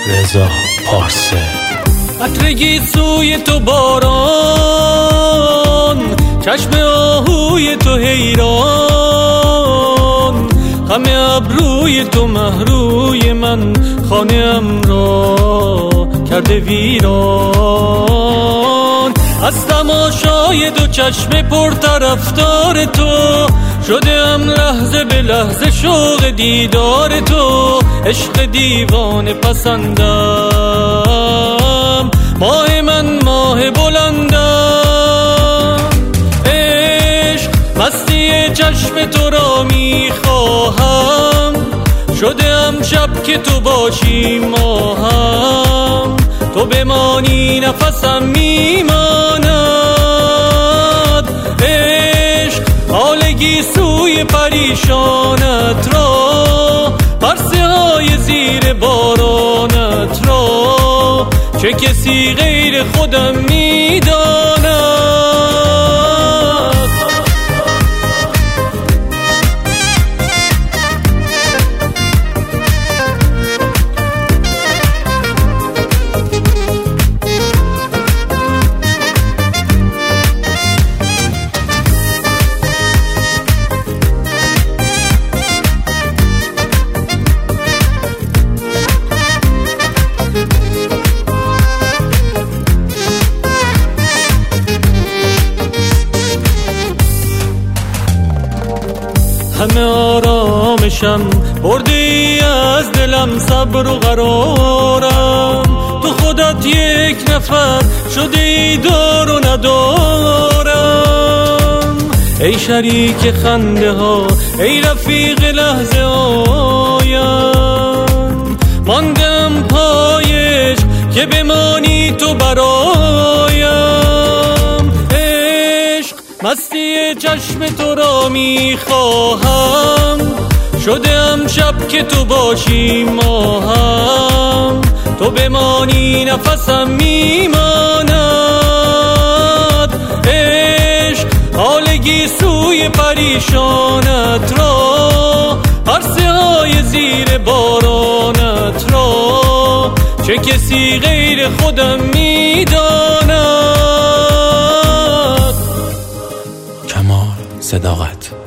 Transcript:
رضا پارسه. عطرگی سوی تو باران، چشم آهوی تو حیران، همه ابروی تو مهروی من خانه‌ام را کرده ویران. از تماشای دو چشم پرطرفدار تو شده‌ام لحظه به لحظه شوق دیدار تو. عشق دیوانه پسندم، ماه من ماه بلندم. عشق مستی چشم تو را میخواهم، شده‌ام شب که تو باشی ماهم. تو بمانی نفسم میماند. عشق حالگی سوی پریشانت را، پرسه های زیر بارانت را، چه کسی غیر خودم میداند. همه آرامشم بردی از دلم، صبر و قرارم. تو خودت یک نفر شدی دار و ندارم. ای شریک خنده ها، ای رفیق لحظه آیم، ماندم پایش که بمانی تو برایم. مستی چشم تو را میخواهم، شده‌ام شب که تو باشی ماهم. تو بمانی نفسم میماند. عشق حالگی سوی پریشانت را، پرسه های زیر بارانت را، چه کسی غیر خودم میداند. کمال صداقت.